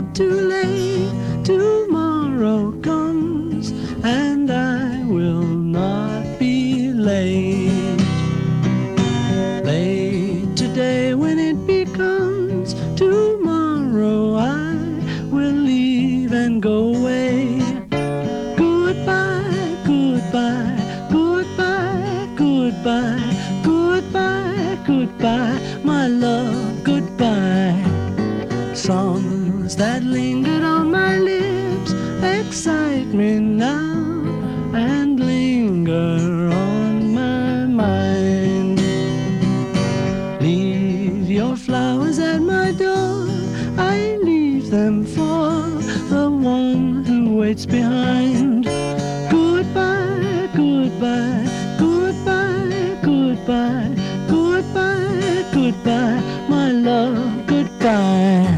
up too late. Tomorrow comes and I will not be late. Late today when it becomes tomorrow, I will leave and go away. Goodbye, goodbye, goodbye, goodbye, goodbye, goodbye, my love, goodbye. Songs that lingered on my lips excite me now and linger on my mind. Leave your flowers at my door, I leave them for the one who waits behind. Goodbye, goodbye, goodbye, goodbye, goodbye, goodbye, my love, goodbye.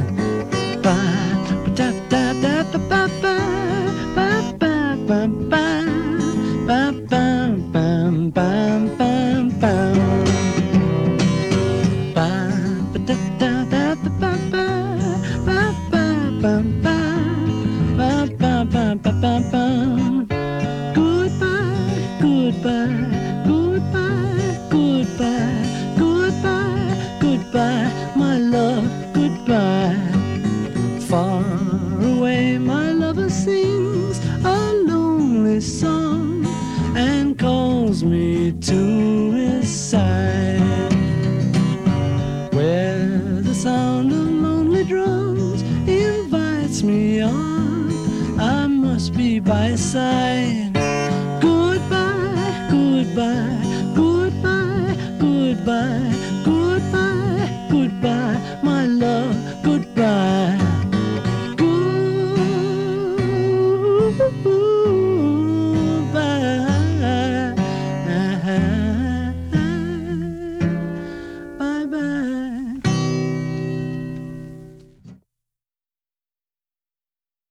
Goodbye, goodbye, goodbye, goodbye, goodbye, goodbye, my love, goodbye. Far away my lover sings a lonely song and calls me to his side, where the sound of lonely drums invites me on. I must be by his side. Goodbye, goodbye, goodbye, goodbye,